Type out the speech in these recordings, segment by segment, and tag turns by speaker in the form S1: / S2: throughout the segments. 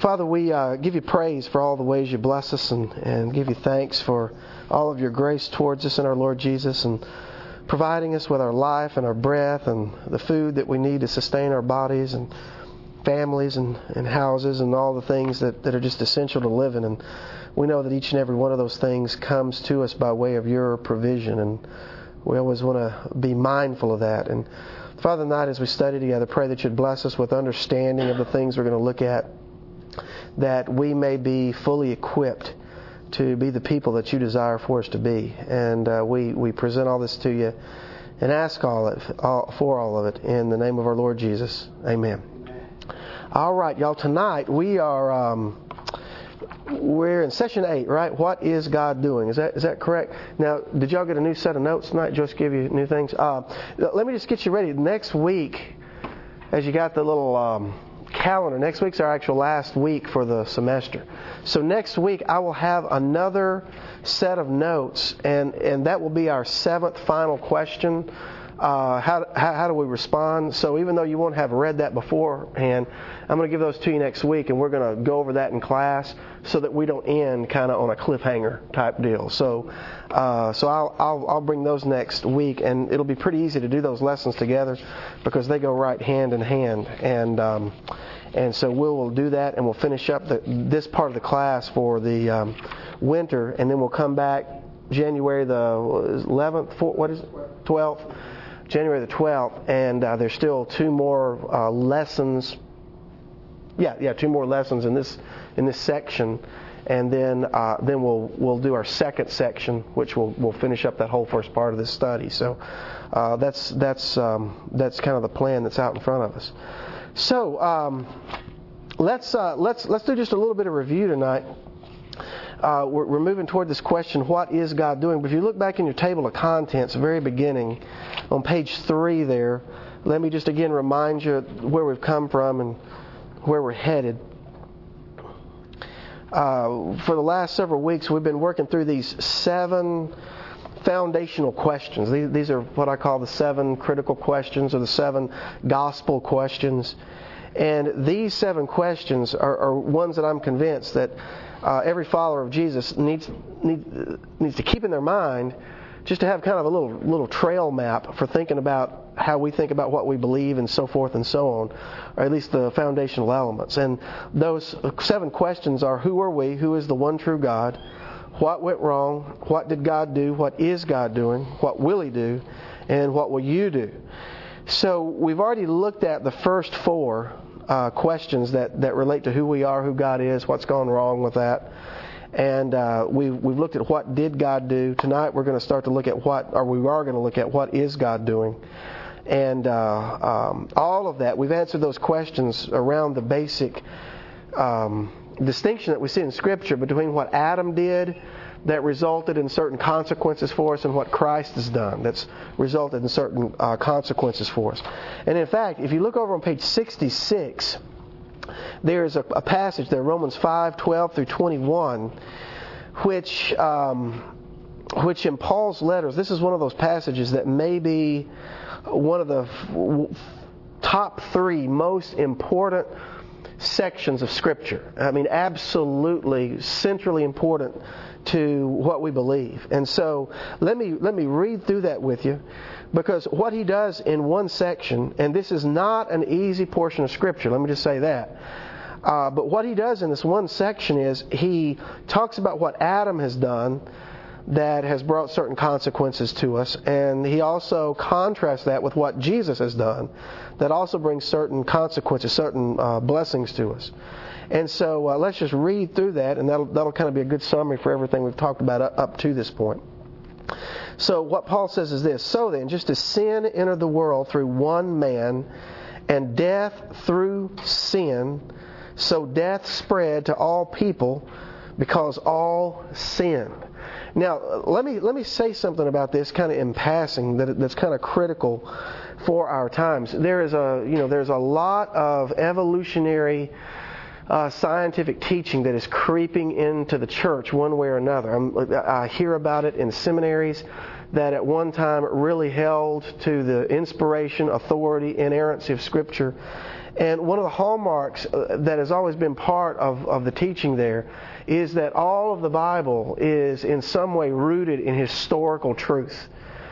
S1: Father, we give you praise for all the ways you bless us and give you thanks for all of your grace towards us in our Lord Jesus and providing us with our life and our breath and the food that we need to sustain our bodies and families and houses and all the things that are just essential to living. And we know that each and every one of those things comes to us by way of your provision, and we always want to be mindful of that. And Father, tonight as we study together, pray that you'd bless us with understanding of the things we're going to look at, that we may be fully equipped to be the people that you desire for us to be. And we present all this to you and ask for all of it in the name of our Lord Jesus. Amen. All right, y'all. Tonight we're in session 8, right? What is God doing? Is that correct? Now, did y'all get a new set of notes tonight? Just give you new things. Let me just get you ready. Next week, as you got the little calendar, next week's our actual last week for the semester. So next week I will have another set of notes, and that will be our 7th final question. How do we respond? So even though you won't have read that beforehand, I'm going to give those to you next week, and we're going to go over that in class so that we don't end kind of on a cliffhanger type deal. So I'll bring those next week, and it'll be pretty easy to do those lessons together because they go right hand in hand. And so we'll do that, and we'll finish up this part of the class for the winter, and then we'll come back January the 11th. What is it? 12th. January the 12th, and there's still 2 more lessons. Yeah, 2 more lessons in this section, and then we'll do our second section, which we'll finish up that whole first part of this study. So that's kind of the plan that's out in front of us. So let's do just a little bit of review tonight. We're moving toward this question, what is God doing? But if you look back in your table of contents, the very beginning, on page 3 there, let me just again remind you where we've come from and where we're headed. For the last several weeks, we've been working through these 7 foundational questions. These are what I call the 7 critical questions, or the 7 gospel questions. And these 7 questions are ones that I'm convinced that every follower of Jesus needs to keep in their mind, just to have kind of a little trail map for thinking about how we think about what we believe and so forth and so on, or at least the foundational elements. And those 7 questions are: who are we? Who is the one true God? What went wrong? What did God do? What is God doing? What will He do? And what will you do? So we've already looked at the first 4 questions that relate to who we are, who God is, what's gone wrong with that. And we've looked at what did God do. Tonight we're going to start to look at what is God doing. And all of that, we've answered those questions around the basic distinction that we see in Scripture between what Adam did that resulted in certain consequences for us, and what Christ has done that's resulted in certain consequences for us. And in fact, if you look over on page 66, there's a passage there, Romans 5:12 through 21, which in Paul's letters, this is one of those passages that may be one of the top 3 most important sections of Scripture. I mean, absolutely centrally important to what we believe. And so let me read through that with you, because what he does in one section, and this is not an easy portion of Scripture, let me just say that. But what he does in this one section is he talks about what Adam has done that has brought certain consequences to us, and he also contrasts that with what Jesus has done that also brings certain consequences, certain blessings to us. And so let's just read through that, and that'll kind of be a good summary for everything we've talked about up to this point. So what Paul says is this: so then, just as sin entered the world through one man, and death through sin, so death spread to all people because all sinned. Now, let me say something about this kind of in passing that's kind of critical for our times. There's a lot of evolutionary scientific teaching that is creeping into the church one way or another. I hear about it in seminaries that at one time really held to the inspiration, authority, inerrancy of Scripture. And one of the hallmarks that has always been part of the teaching there is that all of the Bible is in some way rooted in historical truth.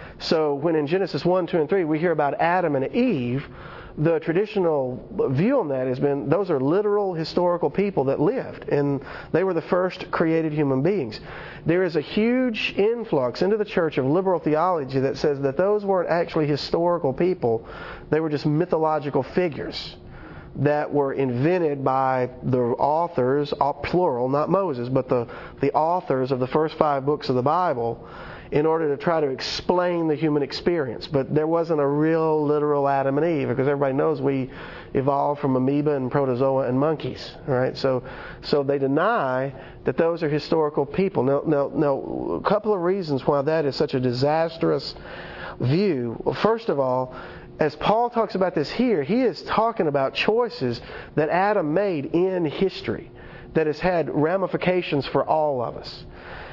S1: So when in Genesis 1, 2, and 3 we hear about Adam and Eve, the traditional view on that has been those are literal historical people that lived, and they were the first created human beings. There is a huge influx into the church of liberal theology that says that those weren't actually historical people, they were just mythological figures that were invented by the authors, plural, not Moses, but the authors of the first 5 books of the Bible, in order to try to explain the human experience. But there wasn't a real literal Adam and Eve, because everybody knows we evolved from amoeba and protozoa and monkeys, right? So they deny that those are historical people. Now, a couple of reasons why that is such a disastrous view. Well, first of all, as Paul talks about this here, he is talking about choices that Adam made in history that has had ramifications for all of us.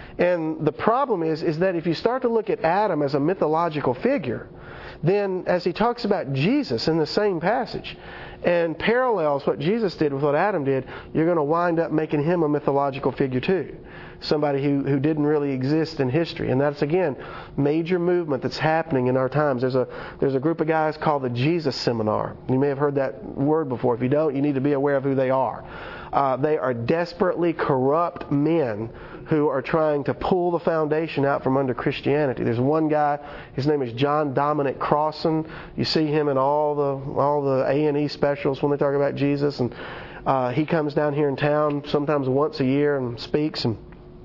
S1: And the problem is that if you start to look at Adam as a mythological figure, then as he talks about Jesus in the same passage and parallels what Jesus did with what Adam did, you're going to wind up making him a mythological figure too. Somebody who didn't really exist in history. And that's, again, major movement that's happening in our times. There's a group of guys called the Jesus Seminar. You may have heard that word before. If you don't, you need to be aware of who they are. They are desperately corrupt men who are trying to pull the foundation out from under Christianity. There's one guy, his name is John Dominic Crossan. You see him in all the A&E specials when they talk about Jesus. And he comes down here in town sometimes once a year and speaks, and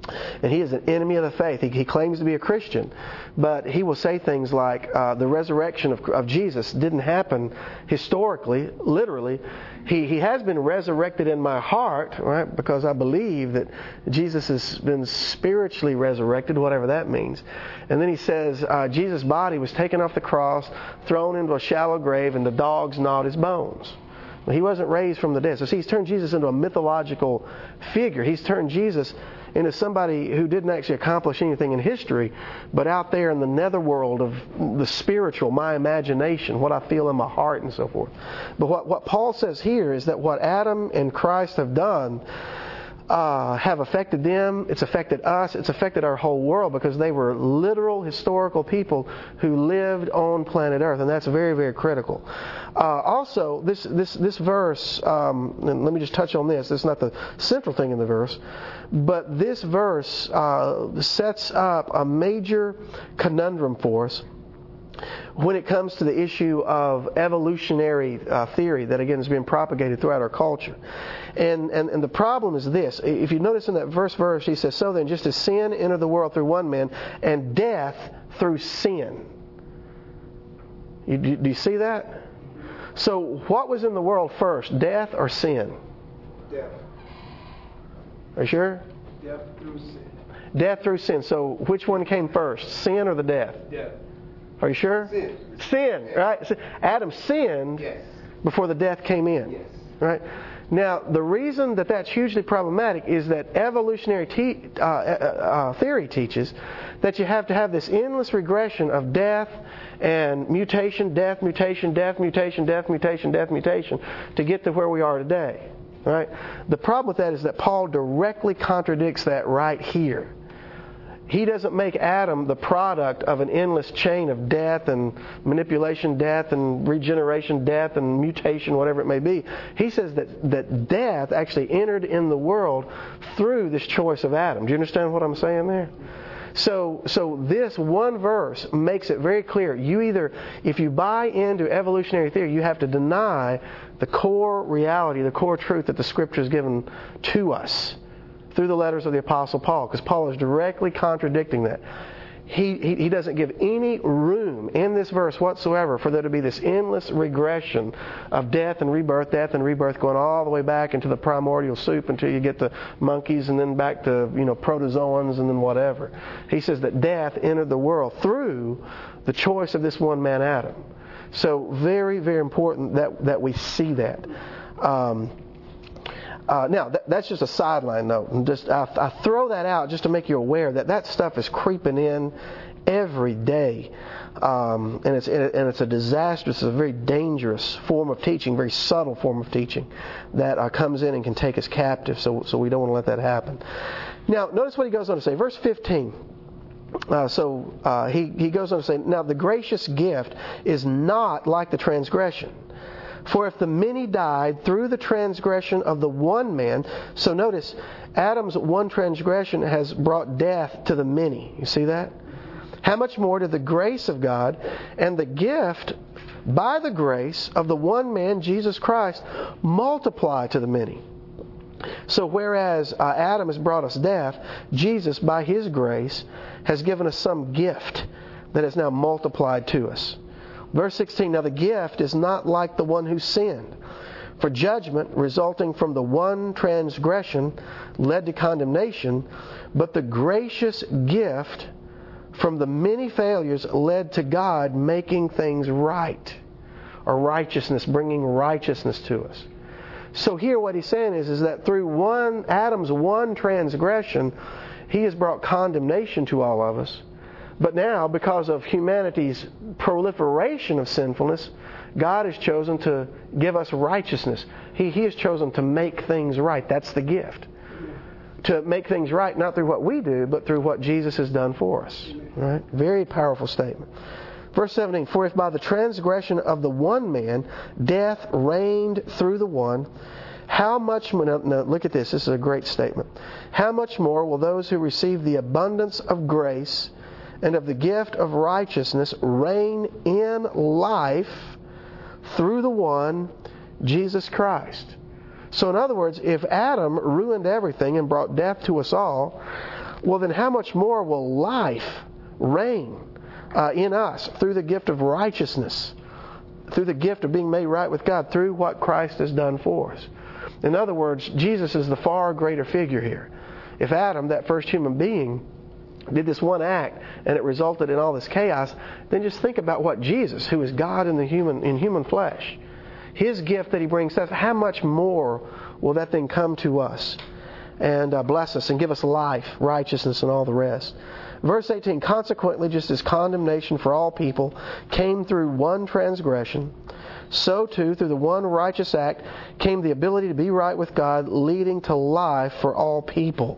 S1: he is an enemy of the faith. He claims to be a Christian, but he will say things like the resurrection of Jesus didn't happen historically, literally. He has been resurrected in my heart, right? Because I believe that Jesus has been spiritually resurrected, whatever that means. And then he says Jesus' body was taken off the cross, thrown into a shallow grave, and the dogs gnawed his bones. He wasn't raised from the dead. So see, he's turned Jesus into a mythological figure. He's turned Jesus into somebody who didn't actually accomplish anything in history, but out there in the netherworld of the spiritual, my imagination, what I feel in my heart and so forth. But what Paul says here is that what Adam and Christ have done have affected them, it's affected us, it's affected our whole world, because they were literal historical people who lived on planet Earth, and that's very, very critical. Also, this verse, and let me just touch on this. This is not the central thing in the verse, but this verse sets up a major conundrum for us when it comes to the issue of evolutionary theory that, again, is being propagated throughout our culture. And the problem is this. If you notice in that verse, he says, so then, just as sin entered the world through one man, and death through sin. Do you see that? So what was in the world first, death or sin?
S2: Death.
S1: Are you sure?
S2: Death through sin.
S1: Death through sin. So which one came first, sin or the death?
S2: Death.
S1: Are you sure?
S2: Sin.
S1: Sin, right? So Adam sinned before the death came in.
S2: Yes.
S1: Right? Now, the reason that that's hugely problematic is that evolutionary theory teaches that you have to have this endless regression of death and mutation, death, mutation, death, mutation, death, mutation, death, mutation to get to where we are today. Right? The problem with that is that Paul directly contradicts that right here. He doesn't make Adam the product of an endless chain of death and manipulation, death and regeneration, death and mutation, whatever it may be. He says that death actually entered in the world through this choice of Adam. Do you understand what I'm saying there? So this one verse makes it very clear. You either, if you buy into evolutionary theory, you have to deny the core reality, the core truth that the Scripture has given to us through the letters of the Apostle Paul, because Paul is directly contradicting that. He doesn't give any room in this verse whatsoever for there to be this endless regression of death and rebirth going all the way back into the primordial soup until you get the monkeys and then back to protozoans and then whatever. He says that death entered the world through the choice of this one man Adam. So very, very important that we see that. Now, that's just a sideline note. And I throw that out just to make you aware that stuff is creeping in every day. And it's a disastrous, it's a very dangerous form of teaching, very subtle form of teaching that comes in and can take us captive. So we don't want to let that happen. Now, notice what he goes on to say. Verse 15. He goes on to say, now the gracious gift is not like the transgression. For if the many died through the transgression of the one man, so notice, Adam's one transgression has brought death to the many. You see that? How much more did the grace of God and the gift by the grace of the one man, Jesus Christ, multiply to the many? So whereas Adam has brought us death, Jesus, by His grace, has given us some gift that is now multiplied to us. Verse 16, now the gift is not like the one who sinned. For judgment resulting from the one transgression led to condemnation, but the gracious gift from the many failures led to God making things right, or righteousness, bringing righteousness to us. So here what he's saying is that through Adam's one transgression, he has brought condemnation to all of us. But now, because of humanity's proliferation of sinfulness, God has chosen to give us righteousness. He has chosen to make things right. That's the gift. To make things right, not through what we do, but through what Jesus has done for us. Right? Very powerful statement. Verse 17, for if by the transgression of the one man death reigned through the one, how much more, now look at this is a great statement. How much more will those who receive the abundance of grace and of the gift of righteousness reign in life through the one, Jesus Christ? So in other words, if Adam ruined everything and brought death to us all, well then how much more will life reign in us through the gift of righteousness, through the gift of being made right with God, through what Christ has done for us? In other words, Jesus is the far greater figure here. If Adam, that first human being, did this one act and it resulted in all this chaos, then just think about what Jesus, who is God in human flesh, His gift that He brings to us, how much more will that then come to us and bless us and give us life, righteousness, and all the rest? Verse 18, consequently, just as condemnation for all people came through one transgression, so too, through the one righteous act, came the ability to be right with God, leading to life for all people.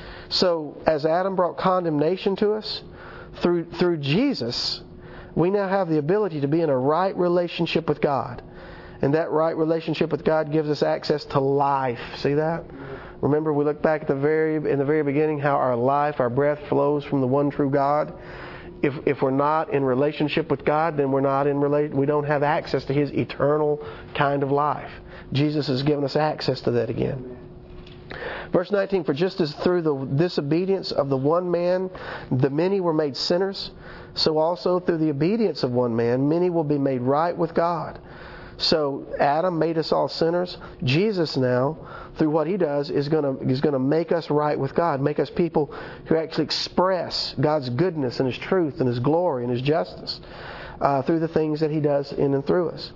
S1: So, as Adam brought condemnation to us, through Jesus, we now have the ability to be in a right relationship with God. And that right relationship with God gives us access to life. See that? Remember, we look back at in the very beginning, how our life, our breath flows from the one true God. If we're not in relationship with God, then we don't have access to His eternal kind of life. Jesus has given us access to that again. Verse 19, for just as through the disobedience of the one man, the many were made sinners, so also through the obedience of one man, many will be made right with God. So Adam made us all sinners. Jesus now, through what He does, is going to make us right with God, make us people who actually express God's goodness and His truth and His glory and His justice through the things that He does in and through us.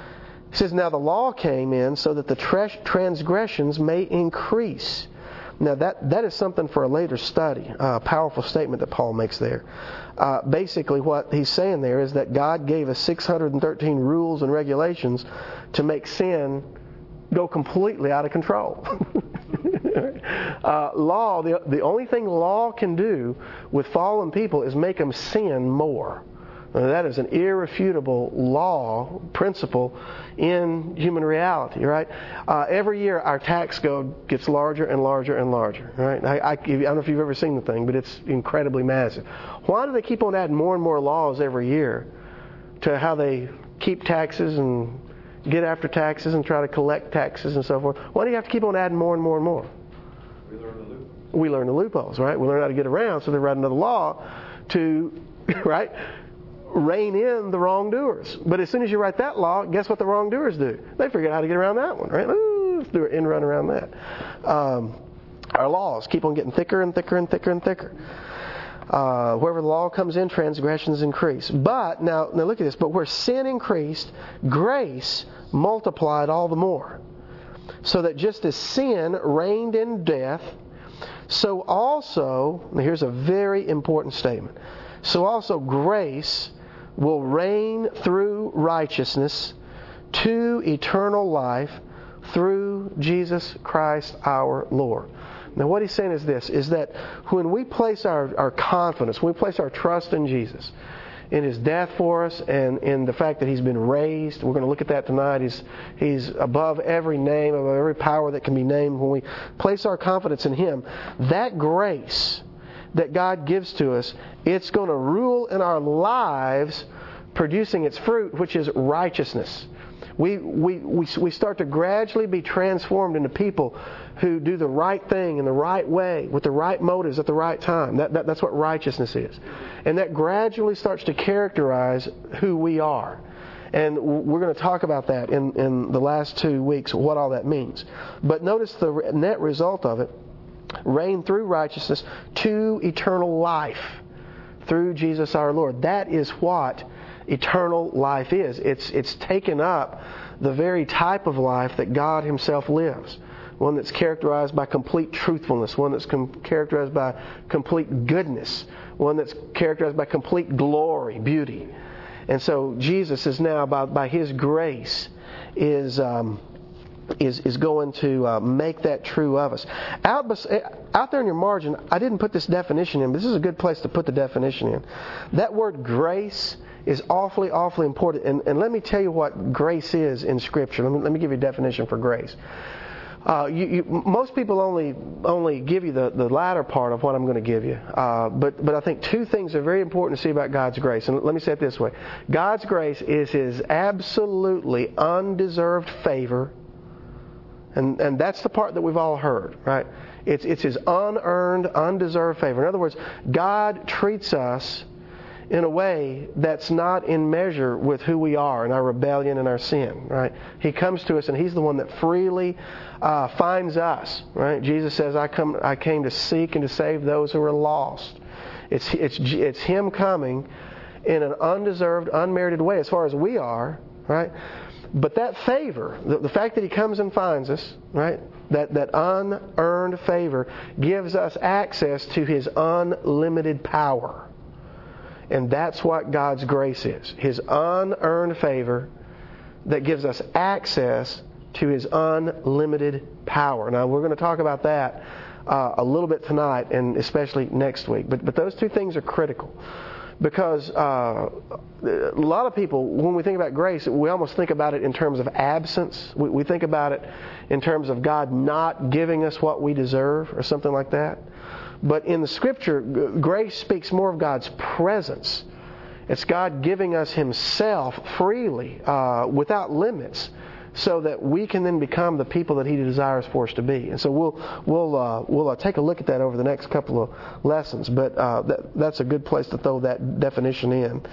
S1: He says, now the law came in so that the transgressions may increase. Now that is something for a later study, a powerful statement that Paul makes there. Basically what he's saying there is that God gave us 613 rules and regulations to make sin go completely out of control. Law, the only thing law can do with fallen people is make them sin more. Now, that is an irrefutable law, principle in human reality, right? Every year our tax code gets larger and larger and larger, right? I don't know if you've ever seen the thing, but it's incredibly massive. Why do they keep on adding more and more laws every year to how they keep taxes and get after taxes and try to collect taxes and so forth? Why do you have to keep on adding more and more and more? We learn the loopholes, right? We learn how to get around, so they write another law to, right, rein in the wrongdoers. But as soon as you write that law, guess what the wrongdoers do? They figure out how to get around that one, right? Ooh, let's do an end run around that. Our laws keep on getting thicker and thicker and thicker and thicker. Wherever the law comes in, transgressions increase. But, now look at this, but where sin increased, grace multiplied all the more. So that just as sin reigned in death, so also, now here's a very important statement, so also grace will reign through righteousness to eternal life through Jesus Christ our Lord. Now what he's saying is this, is that when we place our confidence, when we place our trust in Jesus, in His death for us and in the fact that He's been raised, we're going to look at that tonight, He's above every name, above every power that can be named. When we place our confidence in Him, that grace that God gives to us, it's going to rule in our lives, producing its fruit, which is righteousness. We start to gradually be transformed into people who do the right thing in the right way, with the right motives at the right time. That's what righteousness is. And that gradually starts to characterize who we are. And we're going to talk about that in the last 2 weeks, what all that means. But notice the net result of it, reign through righteousness to eternal life through Jesus our Lord. That is what eternal life is. It's taken up the very type of life that God Himself lives. One that's characterized by complete truthfulness. One that's characterized by complete goodness. One that's characterized by complete glory, beauty. And so Jesus is now, by His grace, is going to make that true of us. Out there in your margin, I didn't put this definition in, but this is a good place to put the definition in. That word grace is awfully, awfully important. And let me tell you what grace is in Scripture. Let me give you a definition for grace. Most people only give you the latter part of what I'm going to give you. But I think 2 things are very important to see about God's grace. And let me say it this way. God's grace is His absolutely undeserved favor. And that's the part that we've all heard, right? It's His unearned, undeserved favor. In other words, God treats us in a way that's not in measure with who we are and our rebellion and our sin, right? He comes to us and He's the one that freely finds us, right? Jesus says, I came to seek and to save those who are lost. It's Him coming in an undeserved, unmerited way as far as we are, right? But that favor, the fact that He comes and finds us, right? That unearned favor gives us access to His unlimited power. And that's what God's grace is. His unearned favor that gives us access to His unlimited power. Now, we're going to talk about that a little bit tonight and especially next week. But those 2 things are critical. Because a lot of people, when we think about grace, we almost think about it in terms of absence. We think about it in terms of God not giving us what we deserve or something like that. But in the Scripture, grace speaks more of God's presence. It's God giving us Himself freely, without limits, so that we can then become the people that He desires for us to be. And so we'll take a look at that over the next couple of lessons. But that's a good place to throw that definition in.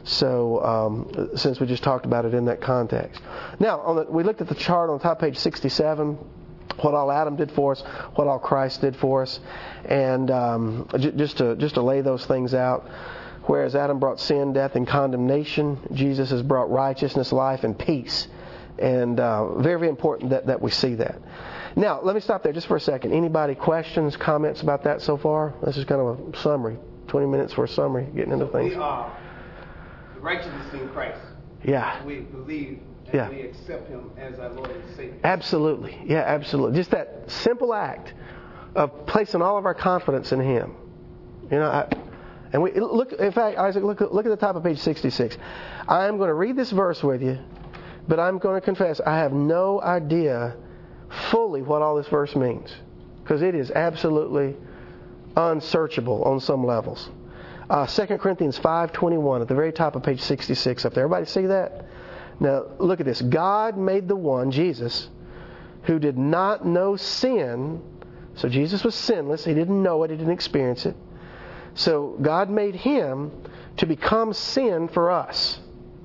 S1: So since we just talked about it in that context. Now, we looked at the chart on top page 67. What all Adam did for us, what all Christ did for us, and just to lay those things out. Whereas Adam brought sin, death, and condemnation, Jesus has brought righteousness, life, and peace. And very, very important that we see that. Now, let me stop there just for a second. Anybody questions, comments about that so far? This is kind of a summary. 20 minutes for a summary, getting into things.
S2: We are the righteousness in Christ.
S1: Yeah.
S2: We believe and we accept Him as our Lord and Savior.
S1: Absolutely. Yeah, absolutely. Just that simple act of placing all of our confidence in Him. You know, and we look. In fact, Isaac, look at the top of page 66. I am going to read this verse with you, but I'm going to confess I have no idea fully what all this verse means, because it is absolutely unsearchable on some levels. 2 Corinthians 5:21 at the very top of page 66 up there. Everybody see that? Now, look at this. God made the one, Jesus, who did not know sin. So Jesus was sinless. He didn't know it. He didn't experience it. So God made Him to become sin for us.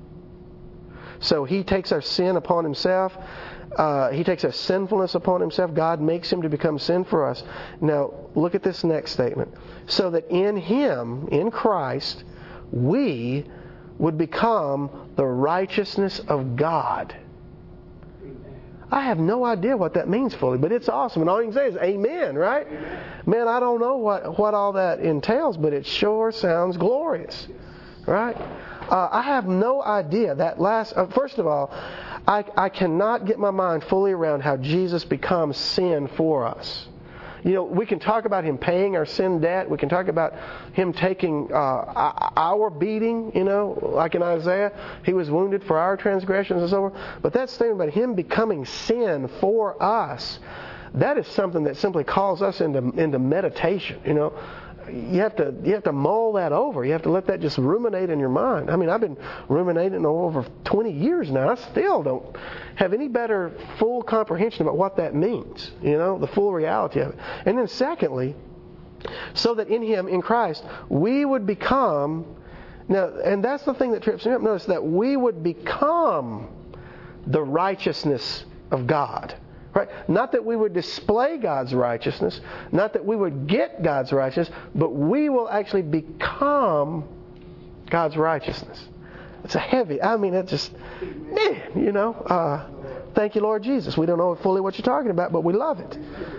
S1: So He takes our sin upon Himself. He takes our sinfulness upon Himself. God makes Him to become sin for us. Now, look at this next statement. So that in Him, in Christ, we would become the righteousness of God. I have no idea what that means fully, but it's awesome. And all you can say is amen, right? Man, I don't know what all that entails, but it sure sounds glorious, right? I have no idea that first of all, I cannot get my mind fully around how Jesus becomes sin for us. We can talk about Him paying our sin debt. We can talk about Him taking our beating, like in Isaiah. He was wounded for our transgressions and so forth. But that statement about Him becoming sin for us, that is something that simply calls us into meditation, You have to mull that over. You have to let that just ruminate in your mind. I mean, I've been ruminating over 20 years now. I still don't have any better full comprehension about what that means, the full reality of it. And then secondly, so that in Him, in Christ, we would become, now, and that's the thing that trips me up, notice that we would become the righteousness of God. Right? Not that we would display God's righteousness, not that we would get God's righteousness, but we will actually become God's righteousness. It's that's just, thank you, Lord Jesus. We don't know fully what you're talking about, but we love it.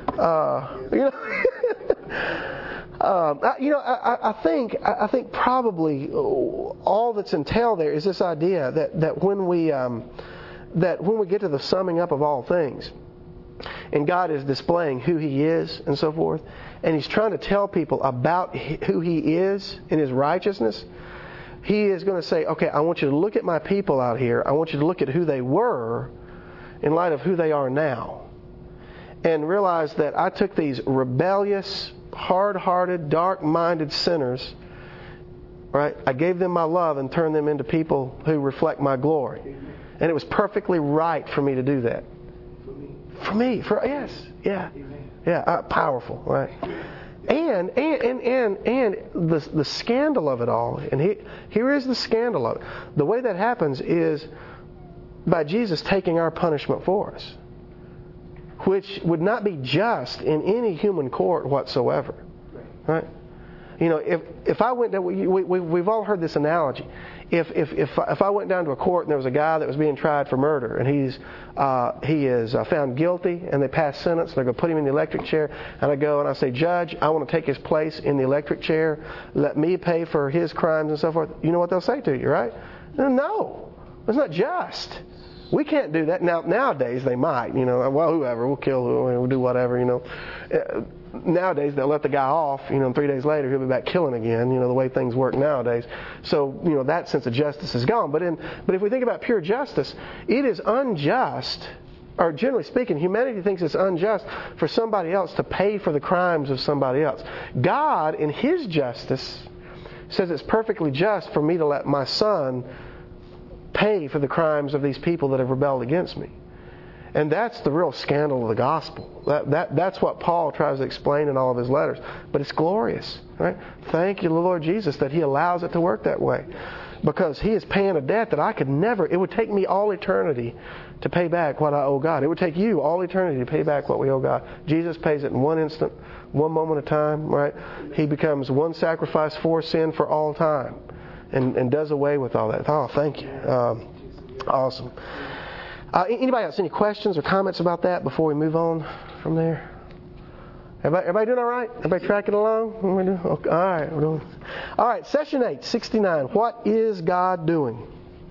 S1: I think probably all that's entailed there is this idea that when we get to the summing up of all things, and God is displaying who He is and so forth, and He's trying to tell people about who He is in His righteousness, He is going to say, okay, I want you to look at my people out here. I want you to look at who they were in light of who they are now. And realize that I took these rebellious, hard-hearted, dark-minded sinners, right? I gave them my love and turned them into people who reflect my glory. And it was perfectly right for me to do that. Powerful, right? And the scandal of it all, and here is the scandal of it. The way that happens is by Jesus taking our punishment for us, which would not be just in any human court whatsoever, right? If I went down, we've all heard this analogy. If I went down to a court and there was a guy that was being tried for murder and he is found guilty and they pass sentence, they're going to put him in the electric chair, and I go and I say, Judge, I want to take his place in the electric chair. Let me pay for his crimes and so forth. You know what they'll say to you, right? No, it's not just. We can't do that. Nowadays they might, whoever, we'll kill whoever, we'll do whatever, Nowadays they'll let the guy off, and 3 days later he'll be back killing again, the way things work nowadays. So, that sense of justice is gone. But if we think about pure justice, it is unjust, or generally speaking, humanity thinks it's unjust for somebody else to pay for the crimes of somebody else. God, in His justice, says it's perfectly just for me to let my Son pay for the crimes of these people that have rebelled against me. And that's the real scandal of the gospel. That's what Paul tries to explain in all of his letters. But it's glorious, right? Thank you, Lord Jesus, that He allows it to work that way. Because He is paying a debt that I could never, it would take me all eternity to pay back what I owe God. It would take you all eternity to pay back what we owe God. Jesus pays it in one instant, one moment of time, right? He becomes one sacrifice for sin for all time. And does away with all that. Oh, thank you. Awesome. Anybody else any questions or comments about that before we move on from there? Everybody doing all right? Everybody tracking along? Okay. All right. Session 8, 69. What is God doing?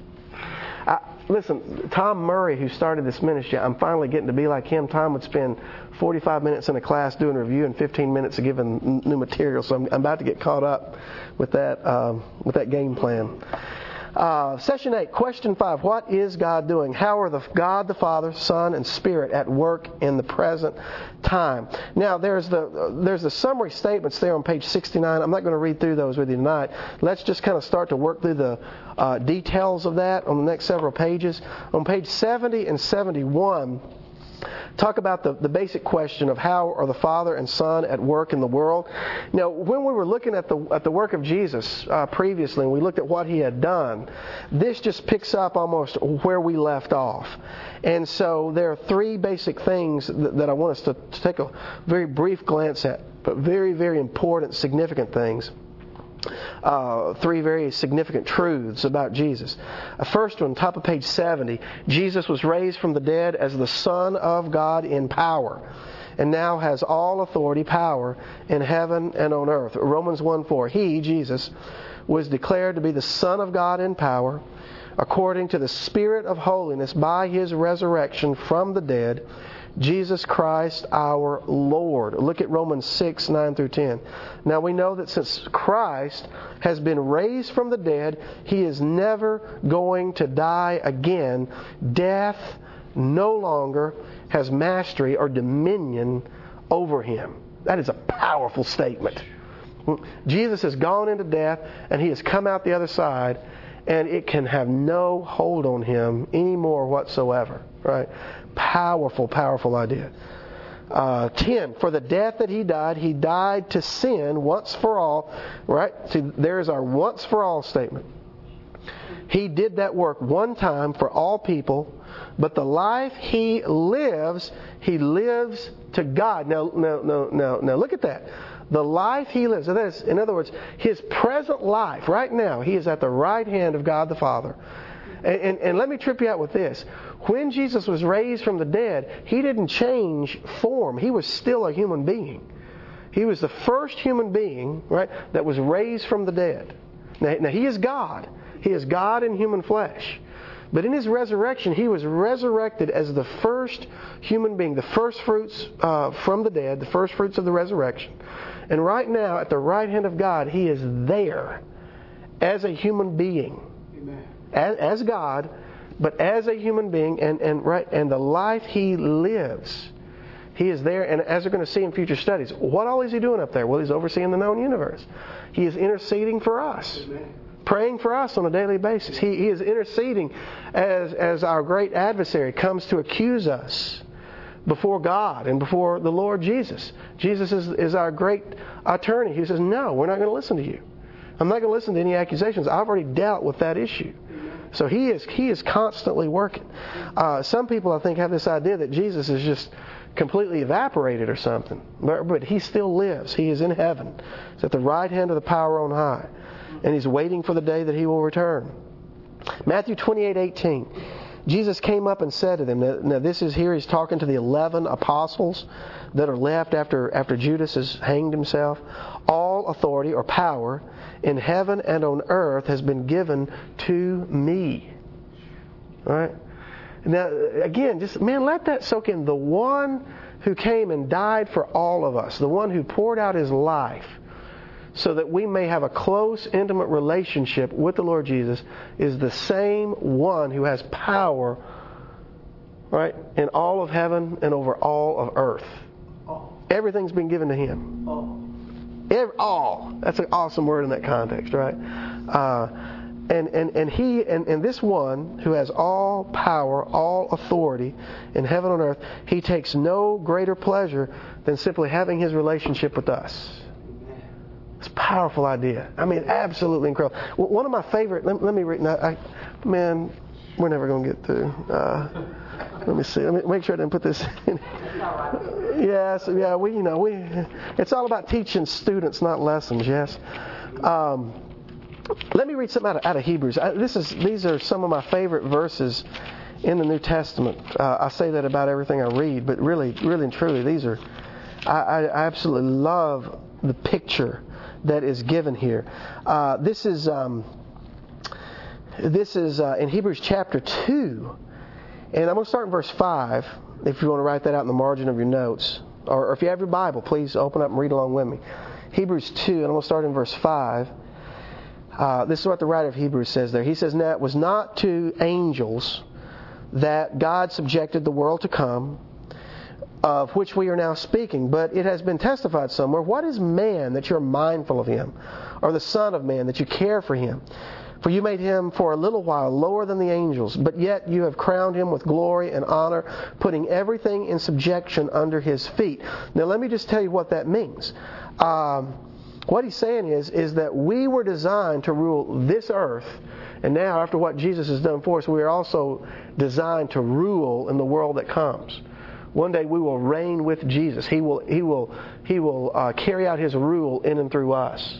S1: Listen, Tom Murray, who started this ministry, I'm finally getting to be like him. Tom would spend 45 minutes in a class doing a review and 15 minutes of giving new material. So I'm about to get caught up with that game plan. Session 8, question 5. What is God doing? How are God the Father, Son, and Spirit at work in the present time? Now, there's the summary statements there on page 69. I'm not going to read through those with you tonight. Let's just kind of start to work through the details of that on the next several pages. On page 70 and 71, talk about the basic question of how are the Father and Son at work in the world. Now, when we were looking at the work of Jesus previously, and we looked at what He had done, this just picks up almost where we left off. And so there are three basic things that I want us to take a very brief glance at, but very, very important, significant things. three very significant truths about Jesus. First one, top of page 70, Jesus was raised from the dead as the Son of God in power, and now has all authority, power in heaven and on earth. Romans 1:4, He, Jesus, was declared to be the Son of God in power, according to the Spirit of holiness by His resurrection from the dead, Jesus Christ our Lord. Look at Romans 6:9-10. Now we know that since Christ has been raised from the dead, He is never going to die again. Death no longer has mastery or dominion over Him. That is a powerful statement. Jesus has gone into death and He has come out the other side, and it can have no hold on Him anymore whatsoever. Right? Powerful, powerful idea. 10, for the death that He died to sin once for all. Right? See, there's our once for all statement. He did that work one time for all people, but the life He lives to God. Now, look at that. The life He lives. That is, in other words, His present life, right now, He is at the right hand of God the Father. And let me trip you out with this. When Jesus was raised from the dead, He didn't change form. He was still a human being. He was the first human being, right, that was raised from the dead. Now He is God. He is God in human flesh. But in His resurrection, He was resurrected as the first human being, the first fruits from the dead, the first fruits of the resurrection. And right now, at the right hand of God, He is there as a human being.
S2: Amen.
S1: As God, but as a human being, and the life He lives, He is there. And as we're going to see in future studies, what all is He doing up there? Well, He's overseeing the known universe. He is interceding for us.
S2: Amen.
S1: Praying for us on a daily basis. He is interceding as our great adversary comes to accuse us before God and before the Lord Jesus. Jesus is our great attorney. He says, no, we're not going to listen to you. I'm not going to listen to any accusations. I've already dealt with that issue. So He is constantly working. Some people, I think, have this idea that Jesus is just completely evaporated or something. But He still lives. He is in heaven. He's at the right hand of the power on high. And He's waiting for the day that He will return. Matthew 28:18. Jesus came up and said to them, now this is here, He's talking to the 11 apostles that are left after Judas has hanged himself. All authority or power in heaven and on earth has been given to me. All right? Now, again, just, let that soak in. The one who came and died for all of us, the one who poured out His life so that we may have a close, intimate relationship with the Lord Jesus, is the same one who has power, right, in all of heaven and over all of earth. Everything's been given to Him. All. That's an awesome word in that context, right? And He and this one who has all power, all authority in heaven and earth, He takes no greater pleasure than simply having His relationship with us. It's a powerful idea. I mean, absolutely incredible. One of my favorite. Let me read. Man, we're never going to get through. Let me see. Let me make sure I didn't put this in. Yes, yeah. We. It's all about teaching students, not lessons. Yes. Let me read something out of Hebrews. These are some of my favorite verses in the New Testament. I say that about everything I read, but really and truly, these are. I absolutely love the picture that is given here. This is in Hebrews chapter 2, and I'm going to start in verse 5. If you want to write that out in the margin of your notes, or if you have your Bible, please open up and read along with me. Hebrews 2, and I'm going to start in verse 5. This is what the writer of Hebrews says there. He says, "Now it was not to angels that God subjected the world to come, of which we are now speaking, but it has been testified somewhere, what is man that you're mindful of him, or the son of man that you care for him? For you made him for a little while lower than the angels, but yet you have crowned him with glory and honor, putting everything in subjection under his feet." Now let me just tell you what that means. What he's saying is that we were designed to rule this earth, and now after what Jesus has done for us, we are also designed to rule in the world that comes. One day we will reign with Jesus. He will carry out His rule in and through us.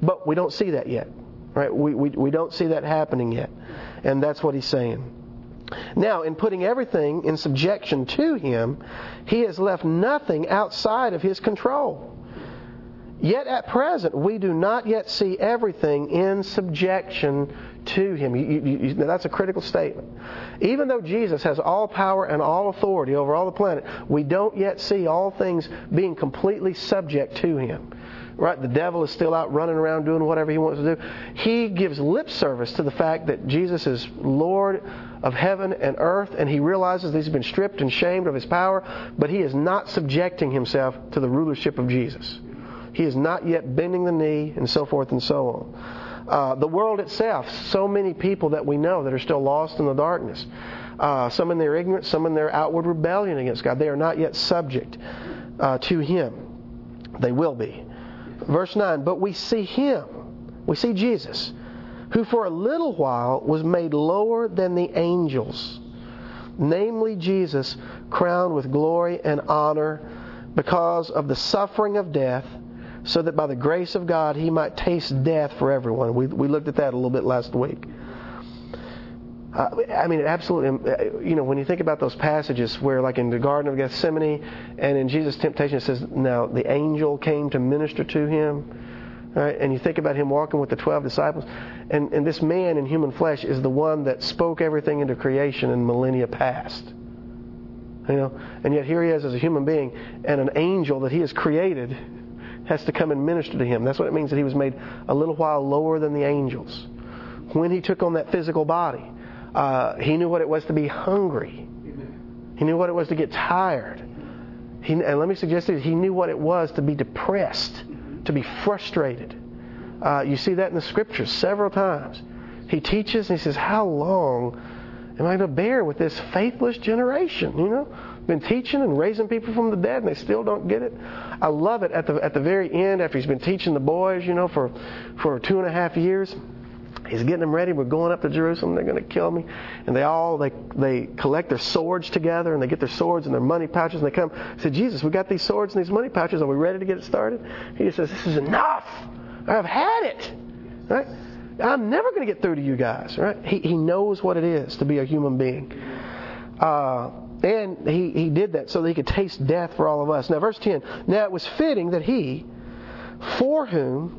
S1: But we don't see that yet. Right? We don't see that happening yet. And that's what he's saying. Now, in putting everything in subjection to him, he has left nothing outside of his control. Yet at present, we do not yet see everything in subjection to him. That's a critical statement. Even though Jesus has all power and all authority over all the planet, we don't yet see all things being completely subject to him. Right? The devil is still out running around doing whatever he wants to do. He gives lip service to the fact that Jesus is Lord of heaven and earth, and he realizes that he's been stripped and shamed of his power, but he is not subjecting himself to the rulership of Jesus. He is not yet bending the knee, and so forth and so on. The world itself, so many people that we know that are still lost in the darkness. Some in their ignorance, some in their outward rebellion against God. They are not yet subject to him. They will be. Verse 9, but we see him, we see Jesus, who for a little while was made lower than the angels, namely Jesus, crowned with glory and honor because of the suffering of death, so that by the grace of God he might taste death for everyone. We looked at that a little bit last week. It absolutely, when you think about those passages where, like in the Garden of Gethsemane and in Jesus' temptation, it says, now the angel came to minister to him, right? And you think about him walking with the 12 disciples, and this man in human flesh is the one that spoke everything into creation in millennia past. And yet here he is as a human being, and an angel that he has created has to come and minister to him. That's what it means that he was made a little while lower than the angels. When he took on that physical body, he knew what it was to be hungry. He knew what it was to get tired. And let me suggest to you, he knew what it was to be depressed, to be frustrated. You see that in the Scriptures several times. He teaches and he says, how long am I going to bear with this faithless generation? Been teaching and raising people from the dead and they still don't get it. I love it at the very end, after he's been teaching the boys, for 2.5 years. He's getting them ready. We're going up to Jerusalem. They're going to kill me. And they collect their swords together, and they get their swords and their money pouches, and they come. I said, Jesus, we got these swords and these money pouches. Are we ready to get it started? He says, this is enough. I've had it. Right? I'm never going to get through to you guys. Right? He knows what it is to be a human being. And he did that so that he could taste death for all of us. Now, verse 10. Now it was fitting that he, for whom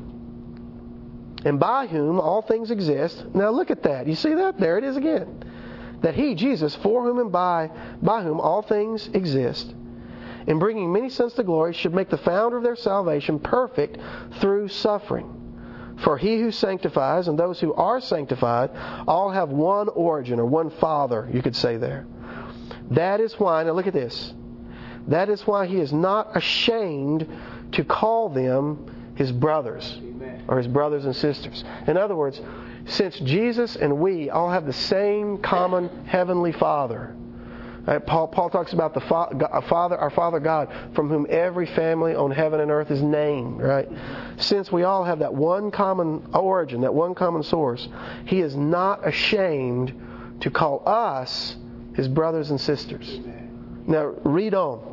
S1: and by whom all things exist. Now look at that. You see that? There it is again. That he, Jesus, for whom and by whom all things exist, in bringing many sons to glory, should make the founder of their salvation perfect through suffering. For he who sanctifies and those who are sanctified all have one origin, or one Father, you could say there. That is why, now look at this. That is why he is not ashamed to call them his brothers, or his brothers and sisters. In other words, since Jesus and we all have the same common heavenly Father, right? Paul talks about the our Father God, from whom every family on heaven and earth is named. Right? Since we all have that one common origin, that one common source, he is not ashamed to call us his brothers and sisters. Now, read on.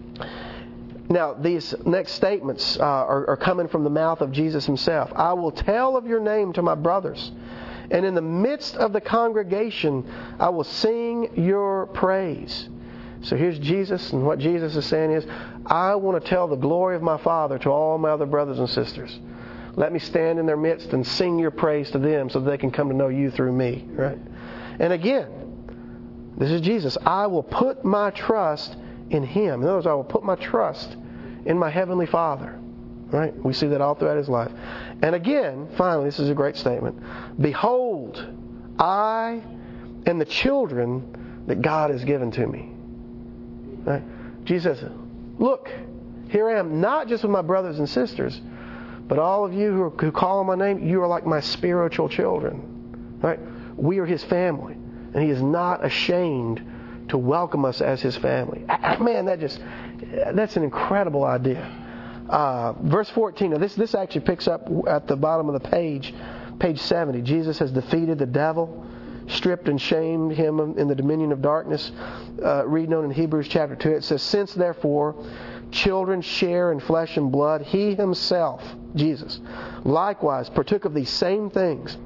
S1: Now, these next statements are coming from the mouth of Jesus himself. I will tell of your name to my brothers, and in the midst of the congregation I will sing your praise. So here's Jesus, and what Jesus is saying is, I want to tell the glory of my Father to all my other brothers and sisters. Let me stand in their midst and sing your praise to them so that they can come to know you through me. Right? And again, this is Jesus. I will put my trust in him. In other words, I will put my trust in my heavenly Father. Right? We see that all throughout his life. And again, finally, this is a great statement. Behold, I and the children that God has given to me. Right? Jesus says, look, here I am, not just with my brothers and sisters, but all of you who call on my name, you are like my spiritual children. Right? We are his family. And he is not ashamed to welcome us as his family. Man, that's an incredible idea. Verse 14. Now this actually picks up at the bottom of the page 70. Jesus has defeated the devil, stripped and shamed him in the dominion of darkness. Reading on in Hebrews chapter 2, it says, since therefore children share in flesh and blood, he himself, Jesus, likewise partook of these same things.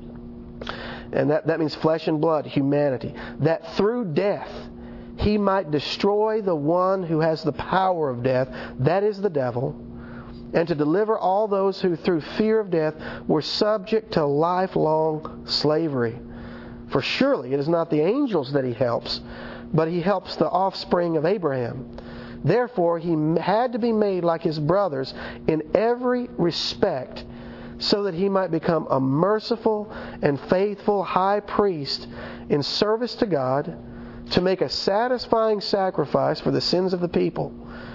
S1: And that means flesh and blood, humanity. That through death he might destroy the one who has the power of death, that is the devil, and to deliver all those who through fear of death were subject to lifelong slavery. For surely it is not the angels that he helps, but he helps the offspring of Abraham. Therefore he had to be made like his brothers in every respect, so that he might become a merciful and faithful high priest in service to God, to make a satisfying sacrifice for the sins of the people.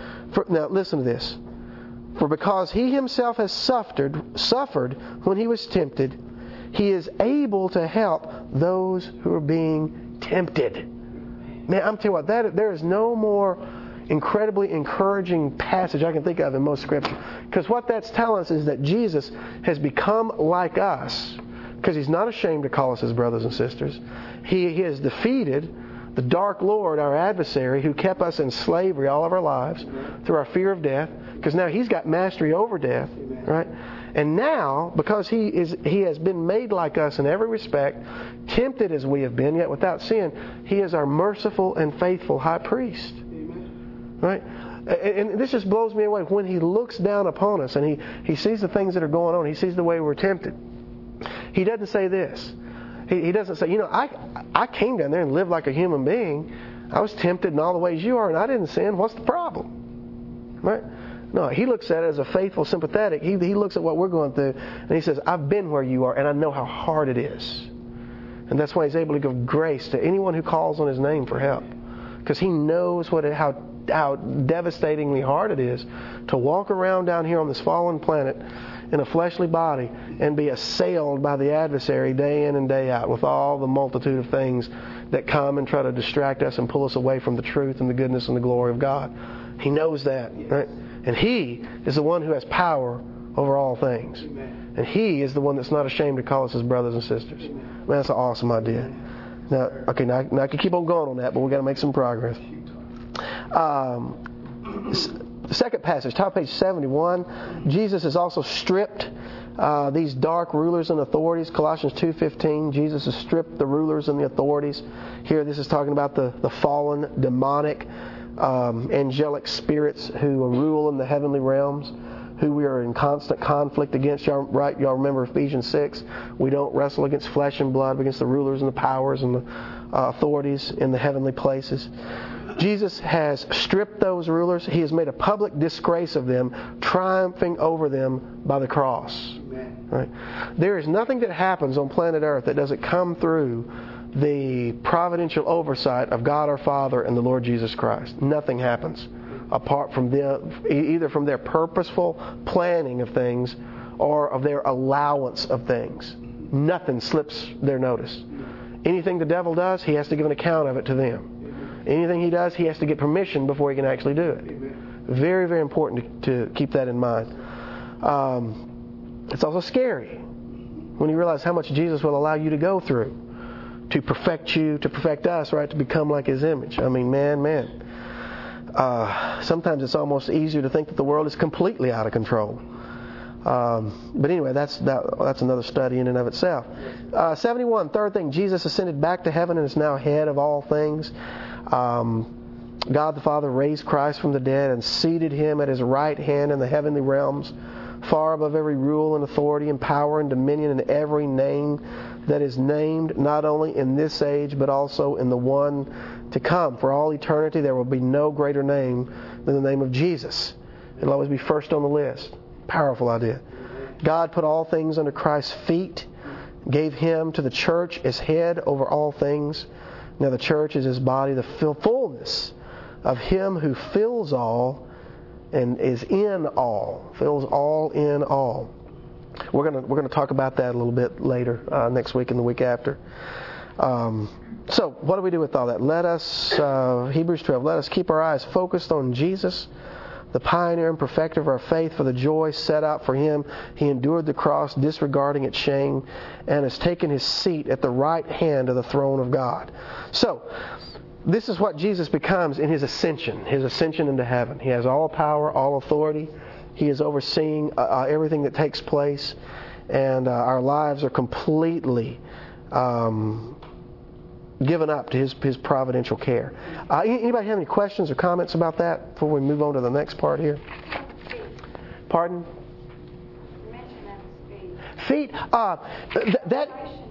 S1: Now listen to this. For because he himself has suffered when he was tempted, he is able to help those who are being tempted. Man, I'm telling you what, there is no more incredibly encouraging passage I can think of in most Scripture. Because what that's telling us is that Jesus has become like us, because he's not ashamed to call us his brothers and sisters. He has defeated the dark lord, our adversary, who kept us in slavery all of our lives through our fear of death, because now he's got mastery over death, right? And now, because he has been made like us in every respect, tempted as we have been, yet without sin, he is our merciful and faithful high priest. Right? And this just blows me away. When he looks down upon us and he sees the things that are going on, he sees the way we're tempted, he doesn't say this. He doesn't say, I came down there and lived like a human being. I was tempted in all the ways you are, and I didn't sin. What's the problem? Right? No, he looks at it as a faithful, sympathetic. He looks at what we're going through, and he says, I've been where you are, and I know how hard it is. And that's why he's able to give grace to anyone who calls on his name for help. Because he knows how devastatingly hard it is to walk around down here on this fallen planet in a fleshly body and be assailed by the adversary day in and day out with all the multitude of things that come and try to distract us and pull us away from the truth and the goodness and the glory of God. He knows that, right? And he is the one who has power over all things. And he is the one that's not ashamed to call us his brothers and sisters. Man, that's an awesome idea. Now I can keep on going on that, but we've got to make some progress. Second passage, top page 71. Jesus has also stripped these dark rulers and authorities. Colossians 2:15. Jesus has stripped the rulers and the authorities. Here, this is talking about the fallen, demonic, angelic spirits who rule in the heavenly realms, who we are in constant conflict against. Y'all remember Ephesians 6? We don't wrestle against flesh and blood, but against the rulers and the powers and the authorities in the heavenly places. Jesus has stripped those rulers. He has made a public disgrace of them, triumphing over them by the cross. Right? There is nothing that happens on planet Earth that doesn't come through the providential oversight of God our Father and the Lord Jesus Christ. Nothing happens apart from either from their purposeful planning of things or of their allowance of things. Nothing slips their notice. Anything the devil does, he has to give an account of it to them. Anything he does, he has to get permission before he can actually do it. Very, very important to keep that in mind. It's also scary when you realize how much Jesus will allow you to go through to perfect you, to perfect us, right? To become like his image. I mean, man. Sometimes it's almost easier to think that the world is completely out of control. But anyway, that's another study in and of itself. 71, third thing, Jesus ascended back to heaven and is now head of all things. God the Father raised Christ from the dead and seated him at his right hand in the heavenly realms, far above every rule and authority and power and dominion and every name that is named, not only in this age but also in the one to come. For all eternity there will be no greater name than the name of Jesus. It'll always be first on the list. Powerful idea. God put all things under Christ's feet, gave him to the church as head over all things. Now the church is his body, the fullness of him who fills all and is in all. Fills all in all. We're going to talk about that a little bit later, next week and the week after. So what do we do with all that? Let us, Hebrews 12, let us keep our eyes focused on Jesus, the pioneer and perfecter of our faith. For the joy set out for him, he endured the cross, disregarding its shame, and has taken his seat at the right hand of the throne of God. So, this is what Jesus becomes in his ascension into heaven. He has all power, all authority. He is overseeing everything that takes place. and our lives are completely given up to His providential care. Anybody have any questions or comments about that before we move on to the next part here? Pardon? Feet. That.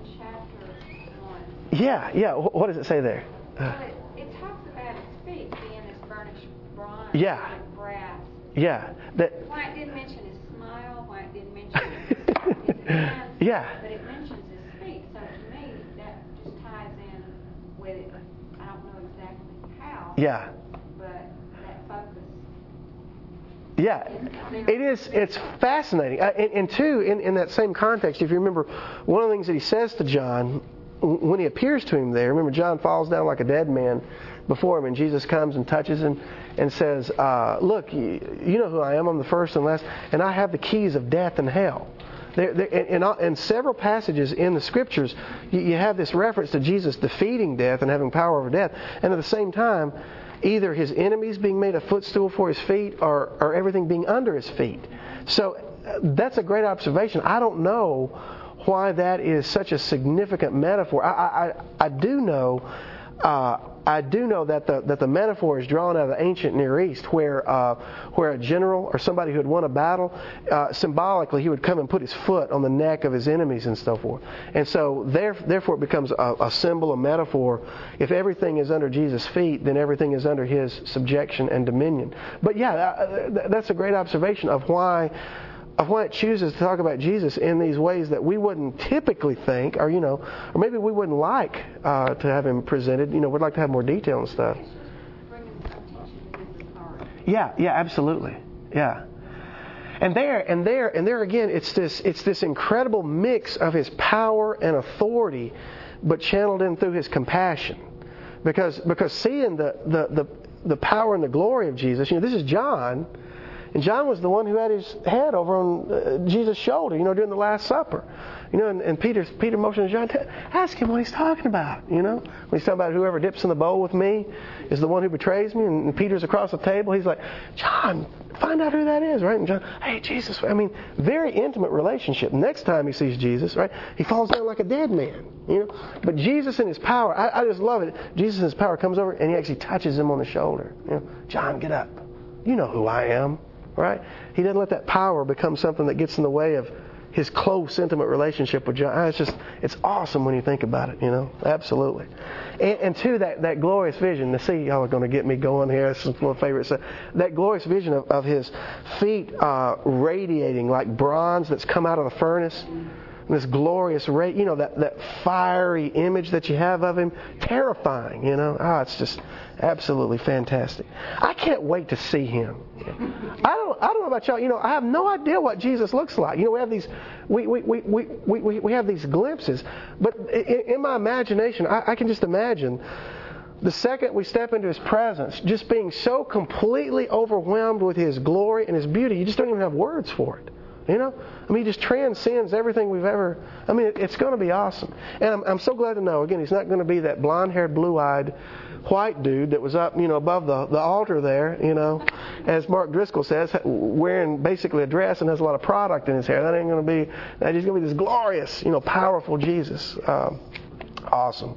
S1: Yeah. What does it say there?
S3: It talks about his feet being this burnished bronze.
S1: Yeah.
S3: And brass.
S1: Yeah.
S3: Why it didn't mention his smile? Why it didn't mention his hands?
S1: Yeah.
S3: But it mentions his feet. So to me, that just ties in with it. I don't know exactly how.
S1: Yeah.
S3: But that focus.
S1: Yeah, it is. It's fascinating. And two, in that same context, if you remember, one of the things that he says to John when he appears to him there, remember John falls down like a dead man before him, and Jesus comes and touches him and says, look, you know who I am. I'm the first and last, and I have the keys of death and hell. In several passages in the Scriptures, you have this reference to Jesus defeating death and having power over death, and at the same time, either his enemies being made a footstool for his feet or everything being under his feet. So that's a great observation. I don't know why that is such a significant metaphor. I do know that the metaphor is drawn out of the ancient Near East, where a general or somebody who had won a battle, symbolically he would come and put his foot on the neck of his enemies and so forth. And so therefore it becomes a symbol, a metaphor. If everything is under Jesus' feet, then everything is under His subjection and dominion. But yeah, that's a great observation of why it chooses to talk about Jesus in these ways that we wouldn't typically think, or maybe we wouldn't like to have Him presented. We'd like to have more detail and stuff. Yeah, absolutely. Yeah. And there again, it's this incredible mix of His power and authority, but channeled in through His compassion. Because seeing the power and the glory of Jesus, this is John. And John was the one who had his head over on Jesus' shoulder, during the Last Supper. And Peter motions John, ask him what he's talking about, When he's talking about whoever dips in the bowl with me is the one who betrays me. And Peter's across the table. He's like, John, find out who that is, right? And John, hey, Jesus. Very intimate relationship. Next time he sees Jesus, right, he falls down like a dead man, But Jesus in His power, I just love it. Jesus in His power comes over and He actually touches him on the shoulder. John, get up. You know who I am. Right? He doesn't let that power become something that gets in the way of His close, intimate relationship with John. It's awesome when you think about it, Absolutely. And two, that glorious vision. To see, y'all are going to get me going here. This is one of my favorites. That glorious vision of His feet radiating like bronze that's come out of the furnace. And this glorious that fiery image that you have of Him, terrifying, it's just absolutely fantastic. I can't wait to see Him. I don't know about y'all, I have no idea what Jesus looks like. We have these we have these glimpses, but in my imagination, I can just imagine the second we step into His presence, just being so completely overwhelmed with His glory and His beauty, you just don't even have words for it. He just transcends everything we've ever. It's going to be awesome. And I'm so glad to know, again, He's not going to be that blonde-haired, blue-eyed, white dude that was up, above the altar there, as Mark Driscoll says, wearing basically a dress and has a lot of product in his hair. That ain't going to be. He's going to be this glorious, powerful Jesus. Awesome.